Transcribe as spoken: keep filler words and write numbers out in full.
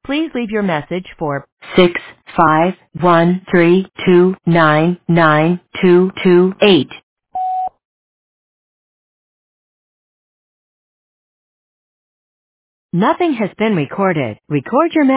Please leave your message for six five one three two nine nine two two eight. Nothing has been recorded. Record your message.